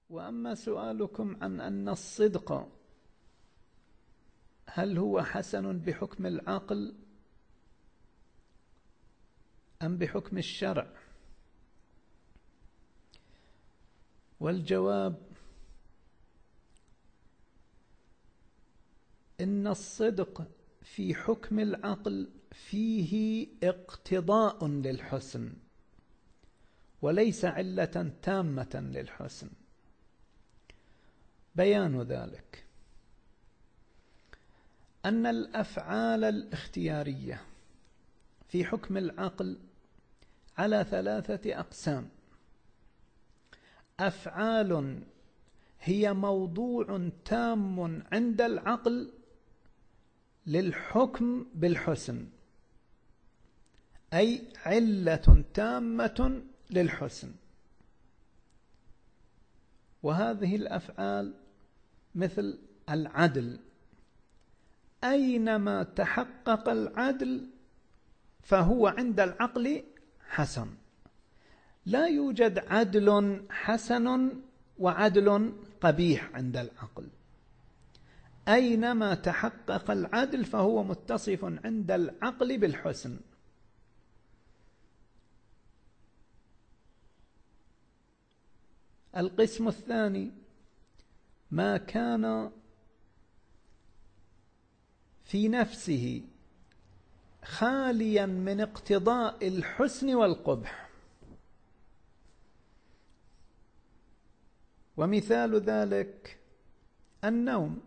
وأما سؤالكم عن أن الصدق هل هو حسن بحكم العقل أم بحكم الشرع؟ والجواب إن الصدق في حكم العقل فيه اقتضاء للحسن وليس علة تامة للحسن. بيان ذلك أن الأفعال الاختيارية في حكم العقل على 3 أقسام: أفعال هي موضوع تام عند العقل للحكم بالحسن، أي علة تامة للحسن. وهذه الأفعال مثل العدل، أينما تحقق العدل فهو عند العقل حسن. لا يوجد عدل حسن وعدل قبيح عند العقل، أينما تحقق العدل فهو متصف عند العقل بالحسن. القسم الثاني ما كان في نفسه خاليا من اقتضاء الحسن والقبح، ومثال ذلك النوم،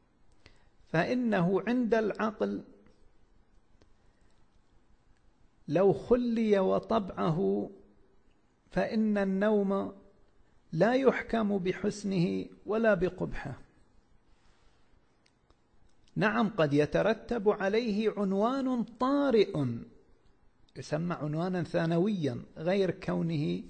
فإنه عند العقل لو خلي وطبعه فإن النوم لا يحكم بحسنه ولا بقبحه. نعم، قد يترتب عليه عنوان طارئ يسمى عنوانا ثانويا غير كونه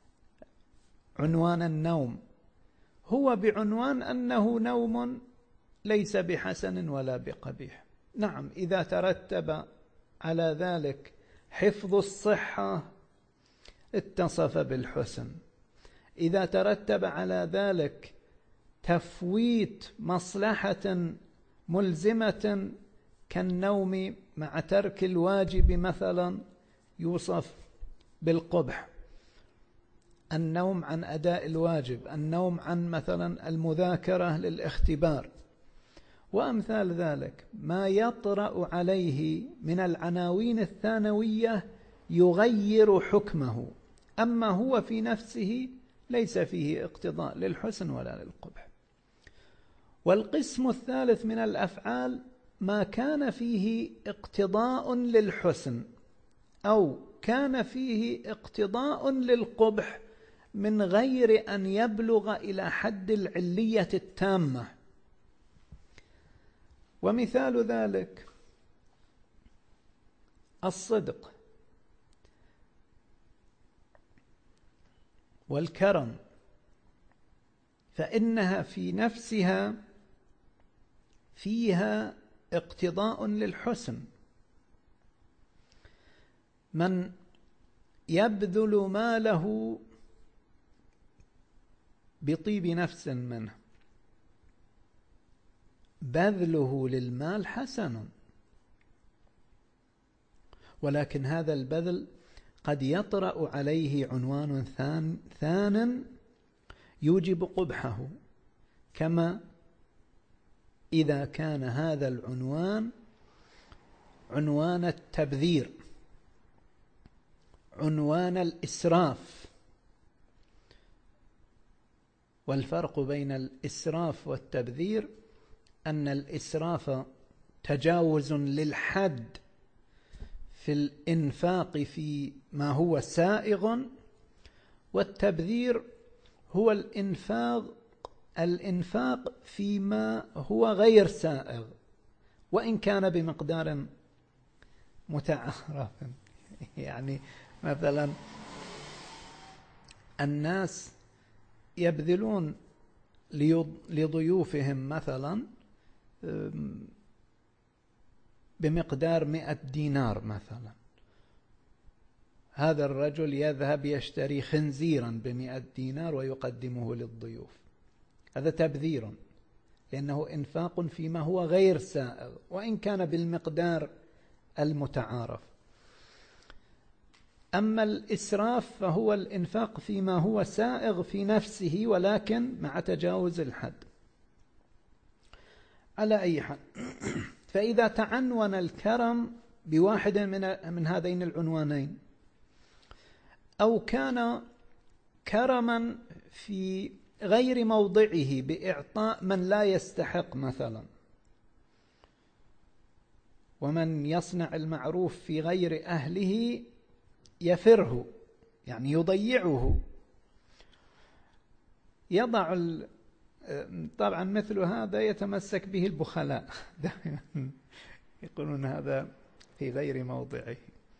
عنوان النوم، هو بعنوان أنه نوم ليس بحسن ولا بقبيح. نعم، إذا ترتب على ذلك حفظ الصحة اتصف بالحسن، إذا ترتب على ذلك تفويت مصلحة ملزمة كالنوم مع ترك الواجب مثلا يوصف بالقبح، النوم عن أداء الواجب، النوم عن مثلا المذاكرة للاختبار وأمثال ذلك. ما يطرأ عليه من العناوين الثانوية يغير حكمه، أما هو في نفسه ليس فيه اقتضاء للحسن ولا للقبح. والقسم الثالث من الأفعال ما كان فيه اقتضاء للحسن أو كان فيه اقتضاء للقبح من غير أن يبلغ إلى حد العلية التامة. ومثال ذلك الصدق والكرم، فإنها في نفسها فيها اقتضاء للحسن. من يبذل ماله بطيب نفس منه بذله للمال حسن، ولكن هذا البذل قد يطرأ عليه عنوان ثان يوجب قبحه، كما إذا كان هذا العنوان عنوان التبذير، عنوان الإسراف. والفرق بين الإسراف والتبذير أن الإسراف تجاوز للحد في الإنفاق في ما هو سائغ، والتبذير هو الإنفاق فيما هو غير سائغ وإن كان بمقدار متعارف. يعني مثلا الناس يبذلون لضيوفهم مثلا بمقدار 100 دينار مثلا، هذا الرجل يذهب يشتري خنزيرا ب100 دينار ويقدمه للضيوف، هذا تبذير، لأنه إنفاق فيما هو غير سائغ وإن كان بالمقدار المتعارف. أما الإسراف فهو الإنفاق فيما هو سائغ في نفسه ولكن مع تجاوز الحد. على أي حال، فإذا تعنون الكرم بواحد من هذين العنوانين، أو كان كرما في غير موضعه بإعطاء من لا يستحق مثلا، ومن يصنع المعروف في غير أهله يفره، يعني يضيعه، يضع طبعا مثل هذا يتمسك به البخلاء دائما يقولون هذا في غير موضعه،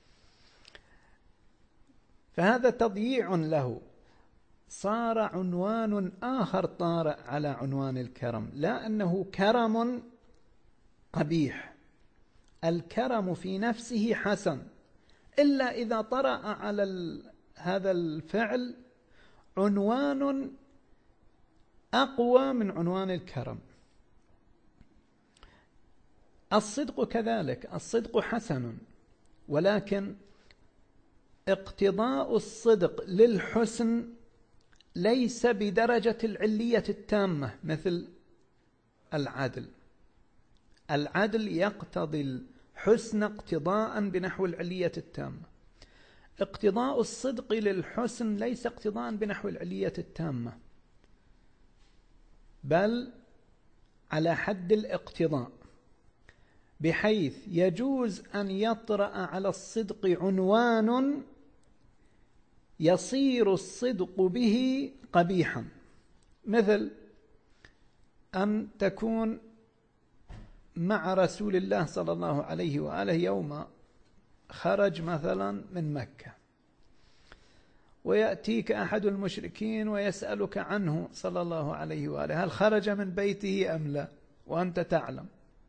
فهذا تضييع له، صار عنوان آخر طارئ على عنوان الكرم، لا أنه كرم قبيح، الكرم في نفسه حسن، إلا إذا طرأ على هذا الفعل عنوان أقوى من عنوان الكرم. الصدق كذلك، الصدق حسن، ولكن اقتضاء الصدق للحسن ليس بدرجة العلية التامة مثل العدل. العدل يقتضي الحسن اقتضاء بنحو العلية التامة، اقتضاء الصدق للحسن ليس اقتضاء بنحو العلية التامة، بل على حد الاقتضاء، بحيث يجوز أن يطرأ على الصدق عنوان يصير الصدق به قبيحا، مثل أن تكون مع رسول الله صلى الله عليه وآله يوم خرج مثلا من مكة، ويأتيك أحد المشركين ويسألك عنه صلى الله عليه وآله، هل خرج من بيته أم لا، وأنت تعلم.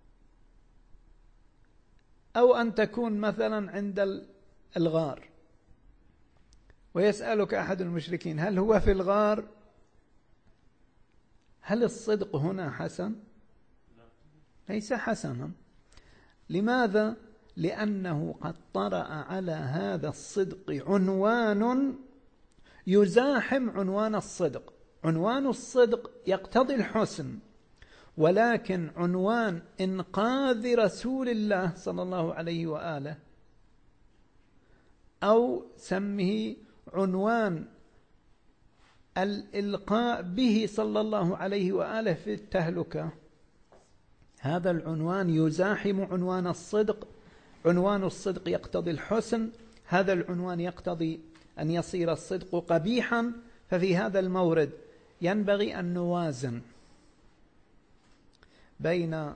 أو أن تكون مثلا عند الغار ويسألك أحد المشركين هل هو في الغار، هل الصدق هنا حسن؟ ليس حسنا. لماذا؟ لأنه قد طرأ على هذا الصدق عنوان يزاحم عنوان الصدق. عنوان الصدق يقتضي الحسن، ولكن عنوان إنقاذ رسول الله صلى الله عليه وآله، أو سمه عنوان الإلقاء به صلى الله عليه وآله في التهلكة، هذا العنوان يزاحم عنوان الصدق. عنوان الصدق يقتضي الحسن، هذا العنوان يقتضي أن يصير الصدق قبيحا. ففي هذا المورد ينبغي أن نوازن بين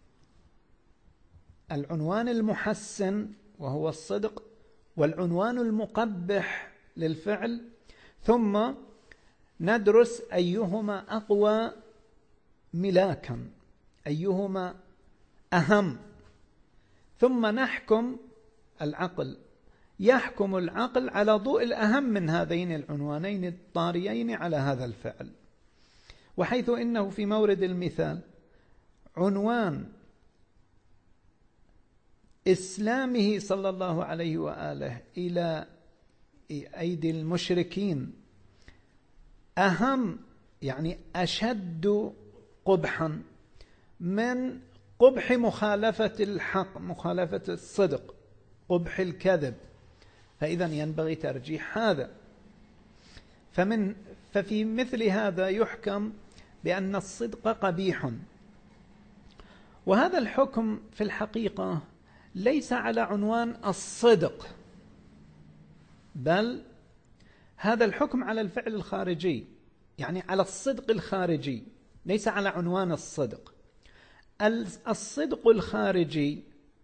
العنوان المحسن وهو الصدق والعنوان المقبح للفعل، ثم ندرس أيهما أقوى ملاكا، أيهما أهم، ثم نحكم. العقل يحكم العقل على ضوء الأهم من هذين العنوانين الطاريين على هذا الفعل، وحيث إنه في مورد المثال عنوان إسلامه صلى الله عليه وآله إلى أيدي المشركين أهم، يعني أشد قبحا من قبح مخالفة الحق، مخالفة الصدق، قبح الكذب، فإذا ينبغي ترجيح هذا. ففي مثل هذا يحكم بأن الصدق قبيح، وهذا الحكم في الحقيقة ليس على عنوان الصدق، بل هذا الحكم على الفعل الخارجي، يعني على الصدق الخارجي، ليس على عنوان الصدق. الصدق الخارجي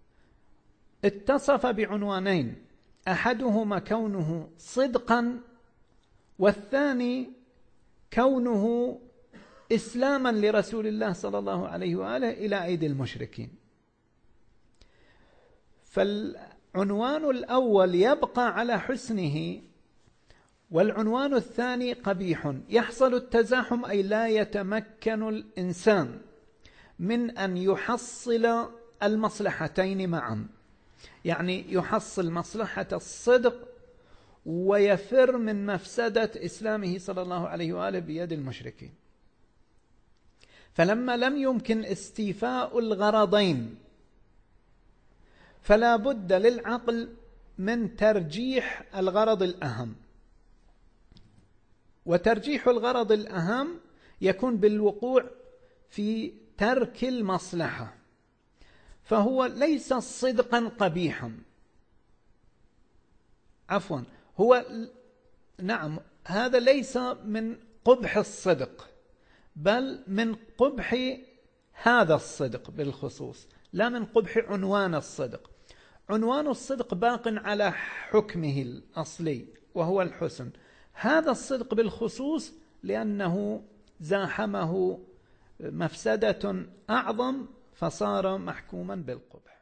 اتصف بعنوانين، أحدهما كونه صدقا، والثاني كونه إسلاما لرسول الله صلى الله عليه وآله إلى أيدي المشركين. عنوان الأول يبقى على حسنه والعنوان الثاني قبيح. يحصل التزاحم، أي لا يتمكن الإنسان من أن يحصل المصلحتين معا، يعني يحصل مصلحة الصدق ويفر من مفسدة إسلامه صلى الله عليه وآله بيد المشركين. فلما لم يمكن استيفاء الغرضين فلا بد للعقل من ترجيح الغرض الأهم، وترجيح الغرض الأهم يكون بالوقوع في ترك المصلحة، فهو ليس صدقا قبيحا، عفوا هو نعم هذا ليس من قبح الصدق بل من قبح هذا الصدق بالخصوص، لا من قبح عنوان الصدق. عنوان الصدق باق على حكمه الأصلي وهو الحسن، هذا الصدق بالخصوص لأنه زاحمه مفسدة أعظم فصار محكوما بالقبح.